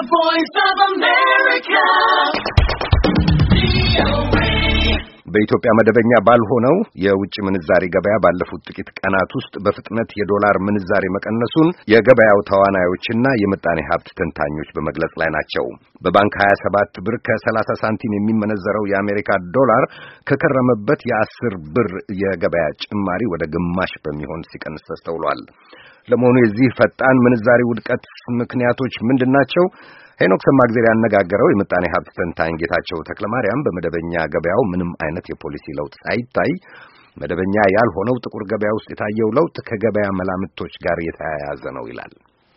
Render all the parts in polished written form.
voice of America. በኢትዮጵያ መደበኛ ባልሆነው የውጭ ምንዛሪ ገበያ ባለፉት ጥቂት ቀናት ውስጥ በፍጥነት የዶላር ምንዛሪ መቀነሱን የገበያው ተዋናዮችና የምጣኔ ሀብት ተንታኞች በመግለጽ ላይ ናቸው። በባንክ 27 ብር ከ30 ሳንቲም የሚመነዘረው የአሜሪካ ዶላር ከከረመበት የ10 ብር የገበያ ጭማሪ ወደ ግማሽ በሚሆን ሲቀንስ ተስተውሏል። ለመሆኑ የዚህ ፈጣን ምንዛሪ ውድቀት ምክንያቶች ምንድናቸው? ሄኖክ ሰማግዜር ያነጋገረው የምጣኔ ሀብት ተንታኝ ጌታቸው ተክለማርያም በመደበኛ ገበያው ምንም አይነት የፖሊሲ ለውጥ ሳይታይ መደበኛ ያልሆነው ጥቁር ገበያ ውስጥ የታየው ለውጥ ከገበያ መላምቶች ጋር የተያያዘ ነው ይላል።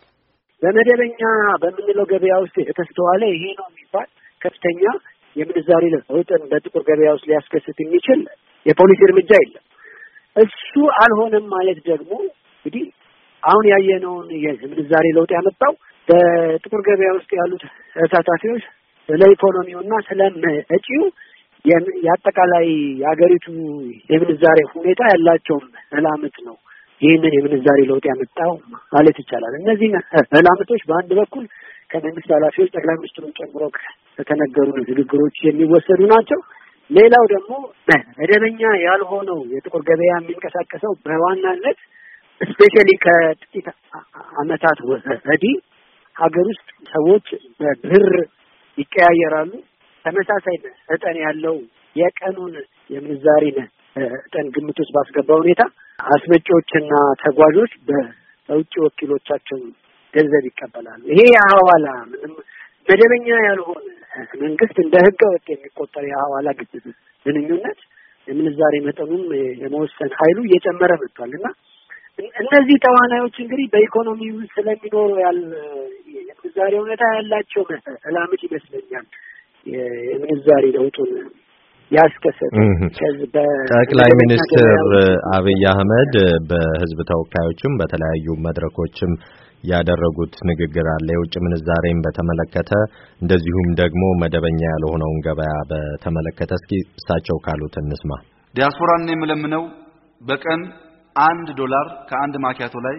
በመደበኛ በምንለው ገበያ ውስጥ የተስተዋለ ይሄ ነው የሚባል ከፍተኛ የምንዛሪ ለውጥን በጥቁር ገበያ ውስጥ ሊያስከስት የሚችል የፖሊሲ እርምጃ የለም። እሱ አልሆነም ማለት ደግሞ እንግዲህ አሁን ያየነውን የምንዛሪ ለውጥ ያመጣው በጥቁር ገበያ ውስጥ ያሉት ተሳታፊዎች ለኢኮኖሚውና ስለመጪው የአጠቃላይ የሀገሪቱ የምንዛሬ ሁኔታ ያላቸው መላምት ነው ይህንን የምንዛሬ ለውጥ ያመጣው ማለት ይቻላል። እነዚህ መላምቶች በአንድ በኩል ከመንግስት ኃላፊዎች ጠቅላይ ሚኒስትሩን ጨምሮ ከተነገሩ ንግግሮች የሚወሰዱ ናቸው። ሌላው ደግሞ መደበኛ ያልሆነው የጥቁር ገበያ የሚንቀሳቀሰው በዋናነት ስፔሻሊ ከጥቂት ዓመታት ወዲህ ሀገር ውስጥ ሰዎች በብር ይቀያየራሉ። ተመሳሳይ መጠን ያለው የቀኑን የምንዛሪ መጠን ግምት ውስጥ ባስገባ ሁኔታ አስመጪዎችና ተጓዦች በውጭ ወኪሎቻቸው ገንዘብ ይቀበላሉ። ይሄ የሐዋላ ምንም መደበኛ ያልሆነ መንግስት እንደ ህገ ወጥ የሚቆጠር የሐዋላ ግንኙነት የምንዛሪ መጠኑም የመወሰን ኃይሉ እየጨመረ መጥቷልና እነዚህ ተዋናዮች እንግዲህ በኢኮኖሚ ውስጥ ስለሚኖሩ የምንዛሪ ሁኔታ ያላቸው መላምት ይመስለኛል የምንዛሪ ለውጡን ያስከሰተ። ጠቅላይ ሚኒስትር አብይ አህመድ በህዝብ ተወካዮችም በተለያዩ መድረኮችም ያደረጉት ንግግር አለ የውጭ ምንዛሬን በተመለከተ እንደዚሁም ደግሞ መደበኛ ያልሆነውን ገበያ በተመለከተ እስኪ እሳቸው ካሉት እንስማ። ዲያስፖራን የምለምነው በቀን $1 ከአንድ ማኪያቶ ላይ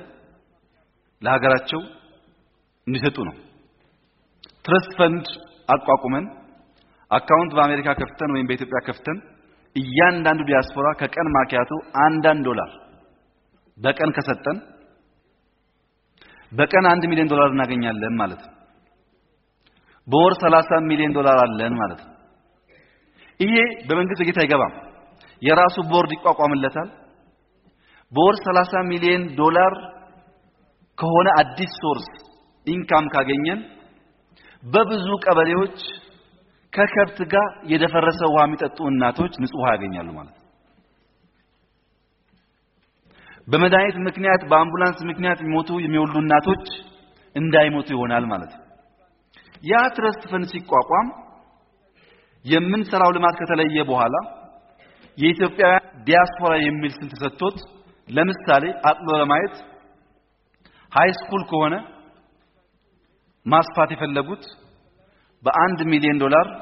ለሀገራቸው እንዲሰጡ ነው። ትረስት ፈንድ አቋቁመን አካውንት በአሜሪካ ከፍተን ወይም በኢትዮጵያ ከፍተን እያንዳንዱ ዲያስፖራ ከቀን ማኪያቶ $1 በቀን ከሰጠን በቀን $1 ሚሊዮን እናገኛለን ማለት ነው። በወር $30 ሚሊዮን አለን ማለት ነው። ይሄ በመንግስት በጀት አይገባም። የራሱ ቦርድ ይቋቋምለታል። በወር $30 ሚሊዮን ከሆነ አዲስ ሶርስ ኢንካም ካገኘን በብዙ ቀበሌዎች ከከብት ጋር የደፈረሰ ውሃ የሚጠጡ እናቶች ንጹህ ውሃ ያገኛሉ ማለት ነው። በመድኃኒት ምክንያት በአምቡላንስ ምክንያት የሚወልዱ እናቶች እንዳይሞቱ ይሆናል ማለት ነው። ያ ትረስት ፈንድ ሲቋቋም የምንሰራው ልማት ከተለየ በኋላ የኢትዮጵያ ዲያስፖራ የሚል ስም ተሰጥቶት ለምሳሌ አጥሎ ለማየት ሃይ ስኩል ከሆነ ማስፋት የፈለጉት $1 ሚሊዮን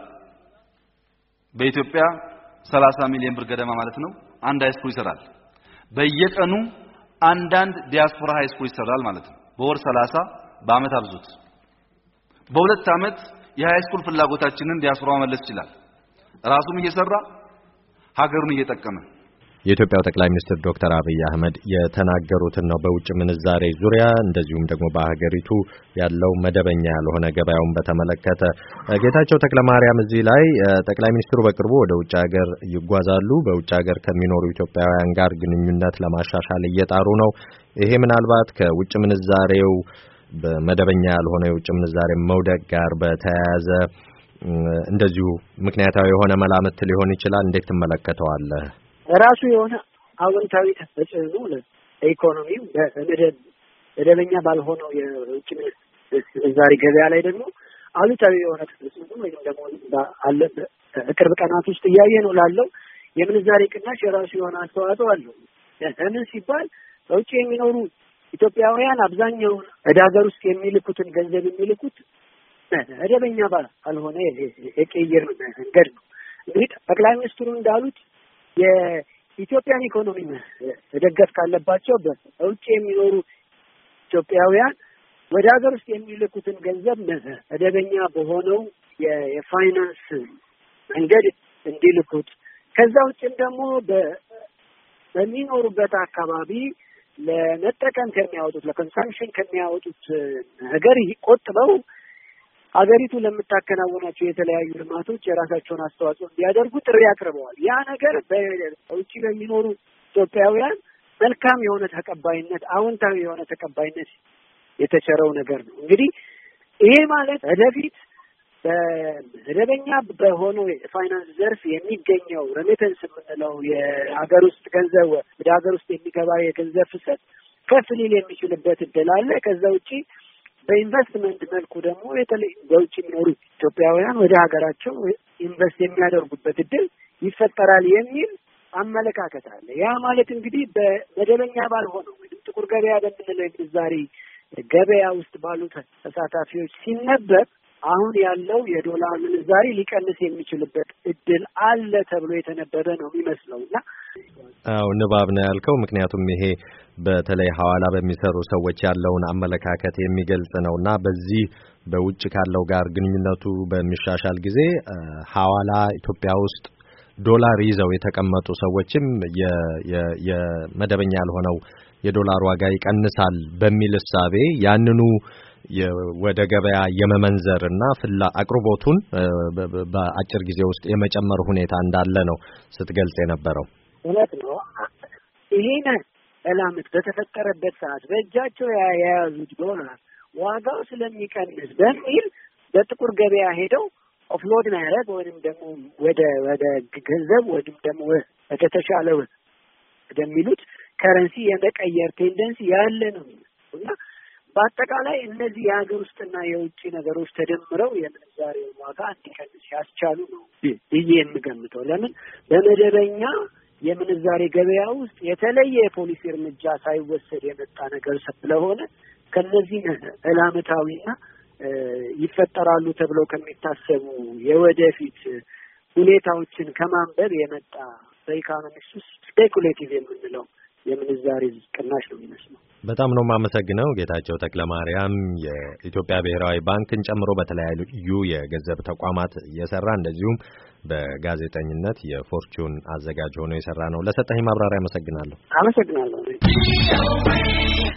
በኢትዮጵያ 30 ሚሊዮን ብር ገደማ ማለት ነው አንድ ሃይ ስኩል ይሰራል። በየቀኑ አንዳንድ ዲያስፖራ ሃይ ስኩል ይሰራል ማለት ነው። በወር 30 በአመት አብዙት። በሁለት አመት የሃይ ስኩል ፍላጎታችንን ዲያስፖራ መመለስ ይችላል። ራሱም እየሰራ ሀገሩን እየጠቀመ የኢትዮጵያው ጠቅላይ ሚኒስትር ዶክተር አብይ አህመድ የተናገሩትን ነው በውጭ ምንዛሬ ዙሪያ እንደዚሁም ደግሞ በሀገሪቱ ያለው መደበኛ ያልሆነ ገበያውን በተመለከተ። ጌታቸው ተክለማርያም እዚህ ላይ ጠቅላይ ሚኒስትሩ በቅርቡ ወደ ውጭ ሀገር ይጓዛሉ። በውጭ ሀገር ከሚኖሩ ኢትዮጵያውያን ጋር ግንኙነት ለማሻሻል እየጣሩ ነው። ይሄ ምናልባት ከውጭ ምንዛሬው በመደበኛ ያልሆነ የውጭ ምንዛሬ መውደቅ ጋር በተያያዘ እንደዚሁ ምክንያታዊ የሆነ መላምት ሊሆን ይችላል። እንዴት ትመለከተዋለህ? ራሱ የሆነ አዎንታዊ ተጽዕኖ ለኢኮኖሚው መደበኛ ባልሆነው የውጭ ምንዛሪ ገበያ ላይ ደግሞ አሉታዊ የሆነ ተጽዕኖ ወይም ደግሞ አለ በቅርብ ቀናት ውስጥ እያየ ነው ላለው የምንዛሪ ቅናሽ የራሱ የሆነ አስተዋጽኦ አለው። ለምን ሲባል በውጭ የሚኖሩ ኢትዮጵያውያን አብዛኛውን ወደ ሀገር ውስጥ የሚልኩትን ገንዘብ የሚልኩት መደበኛ ባልሆነ የቅይር መንገድ ነው። እንግዲህ ጠቅላይ ሚኒስትሩ እንዳሉት የኢትዮጵያን ኢኮኖሚ መደገፍ ካለባቸው በውጭ የሚኖሩ ኢትዮጵያውያን ወደ ሀገር ውስጥ የሚልኩትን ገንዘብ መደበኛ በሆነው የፋይናንስ መንገድ እንዲልኩት ከዛ ውጭም ደግሞ በሚኖሩበት አካባቢ ለመጠቀም ከሚያወጡት ለኮንሰምፕሽን ከሚያወጡት ነገር ቆጥበው ሀገሪቱ ለምታከናውናቸው የተለያዩ ልማቶች የራሳቸውን አስተዋጽኦ እንዲያደርጉ ጥሪ አቅርበዋል። ያ ነገር በውጭ በሚኖሩ ኢትዮጵያውያን መልካም የሆነ ተቀባይነት፣ አዎንታዊ የሆነ ተቀባይነት የተቸረው ነገር ነው። እንግዲህ ይሄ ማለት ወደፊት በመደበኛ በሆነው የፋይናንስ ዘርፍ የሚገኘው ሬሚተንስ የምንለው የሀገር ውስጥ ገንዘብ ወደ ሀገር ውስጥ የሚገባ የገንዘብ ፍሰት ከፍ ሊል የሚችልበት እድል አለ። ከዛ ውጪ በኢንቨስትመንት መልኩ ደግሞ በተለይ በውጭ የሚኖሩ ኢትዮጵያውያን ወደ ሀገራቸው ኢንቨስት የሚያደርጉበት እድል ይፈጠራል የሚል አመለካከት አለ። ያ ማለት እንግዲህ በመደበኛ ባልሆነው ወይም ጥቁር ገበያ በምንለው የምንዛሪ ገበያ ውስጥ ባሉ ተሳታፊዎች ሲነበብ አሁን ያለው የዶላር ምንዛሪ ሊቀንስ የሚችልበት እድል አለ ተብሎ የተነበበ ነው የሚመስለውና አው ንባብ ነው ያልከው። ምክንያቱም ይሄ በተለይ ሐዋላ በሚሰሩ ሰዎች ያለውን አመለካከት የሚገልጽ ነውና በዚህ በውጭ ካለው ጋር ግንኙነቱ በሚሻሻል ጊዜ ሐዋላ ኢትዮጵያ ውስጥ ዶላር ይዘው የተቀመጡ ሰዎችም የመደበኛ ያልሆነው የዶላር ዋጋ ይቀንሳል በሚል እሳቤ ያንኑ ወደ ገበያ የመመንዘርና አቅርቦቱን በአጭር ጊዜ ውስጥ የመጨመር ሁኔታ እንዳለ ነው ስትገልጽ የነበረው። እውነት ነው። ይሄን ዕላምት በተፈጠረበት ሰዓት በእጃቸው የያዙት ዶላር ዋጋው ስለሚቀንስ በሚል በጥቁር ገበያ ሄደው ኦፍሎድ ማድረግ ወይም ደግሞ ወደ ገንዘብ ወይም ደግሞ ወደ ተሻለ ወደሚሉት ከረንሲ የመቀየር ቴንደንሲ ያለ ነው እና በአጠቃላይ እነዚህ የሀገር ውስጥና የውጭ ነገሮች ተደምረው የምንዛሬው ዋጋ እንዲቀንስ ያስቻሉ ነው ብዬ የምገምተው። ለምን በመደበኛ የምንዛሬ ገበያ ውስጥ የተለየ የፖሊሲ እርምጃ ሳይወሰድ የመጣ ነገር ስለሆነ ከነዚህ ዕላመታዊና ይፈጠራሉ ተብለው ከሚታሰቡ የወደፊት ሁኔታዎችን ከማንበብ የመጣ በኢኮኖሚክስ ውስጥ ስፔኩሌቲቭ የምንለው የምንዛሬ ቅናሽ ነው የሚመስለው። በጣም ነው የማመሰግነው ጌታቸው ተክለማርያም የኢትዮጵያ ብሔራዊ ባንክን ጨምሮ በተለያዩ የገንዘብ ተቋማት እየሰራ እንደዚሁም በጋዜጠኝነት የፎርቹን አዘጋጅ ሆኖ የሰራ ነው። ለሰጠኝ ማብራሪያ አመሰግናለሁ።